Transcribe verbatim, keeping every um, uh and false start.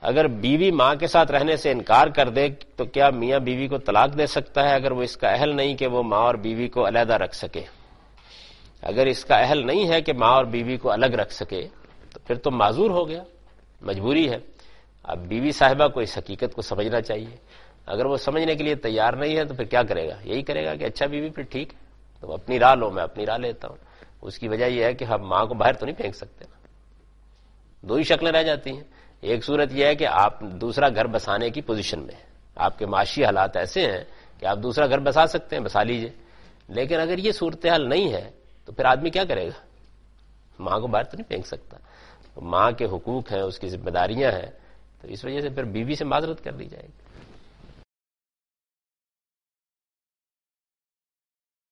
अगर बीवी मां के साथ रहने से इनकार कर दे तो क्या मियां बीवी को तलाक दे सकता है अगर वो इसका अहल नहीं कि वो मां और बीवी को अलहदा रख सके? अगर इसका अहल नहीं है कि मां और बीवी को अलग रख सके तो फिर तो माजूर हो गया, मजबूरी है। अब बीवी साहिबा को इस हकीकत को समझना चाहिए। अगर वो समझने के लिए तैयार नहीं है तो फिर क्या करेगा? यही करेगा कि अच्छा बीवी फिर ठीक है, तो अपनी राह लो, मैं अपनी राह लेता हूं। उसकी वजह यह है कि हम मां को बाहर तो नहीं फेंक सकते ना। दो ही शक्लें रह जाती हैं। एक सूरत यह है कि आप दूसरा घर बसाने की पोजीशन में हैं, आपके माशी हालात ऐसे हैं कि आप दूसरा घर बसा सकते हैं, बसा लीजिए। लेकिन अगर ये सूरत हाल नहीं है तो फिर आदमी क्या करेगा? मां को बाहर तो नहीं फेंक सकता। तो मां के हुकूक हैं, उसकी जिम्मेदारियां हैं, तो इस वजह से फिर बीवी से माजरत कर दी जाएगी।